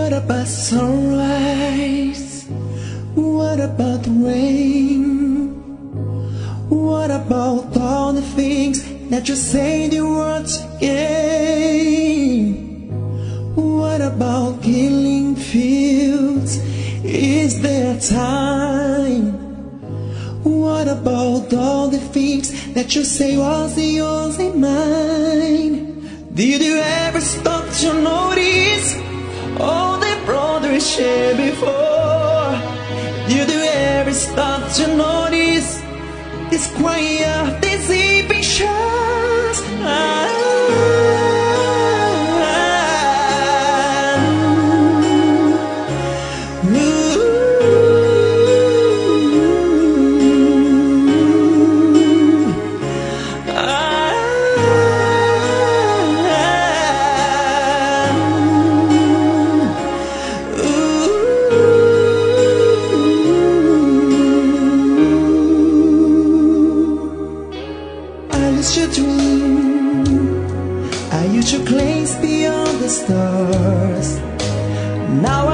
What about sunrise? What about the rain? What about all the things that you say the words again? What about killing fields? Is there time? What about all the things that you say was yours and mine? Did you ever stop to notice all the brothers shared before? Did you ever stop to notice this quiet, this impatience? To dream, I used to glaze beyond the stars. Now